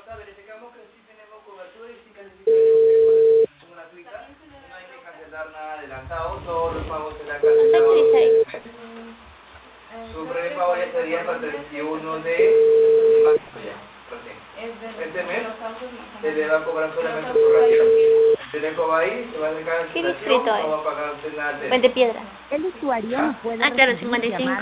verificamos que sí tenemos cobertura y sí calificación gratuita. No hay que cancelar nada adelantado, todos los pagos serán cancelados en el mes. Su primer pago ya sería para el 31 de marzo ya, recién. Este mes se le va a cobrar solamente su ración. Se le cobra ahí, se va a sacar ¿Qué la distrito no es? va a pagar usted nada de Puente Piedra. El usuario no puede Ah, claro, recibir 55.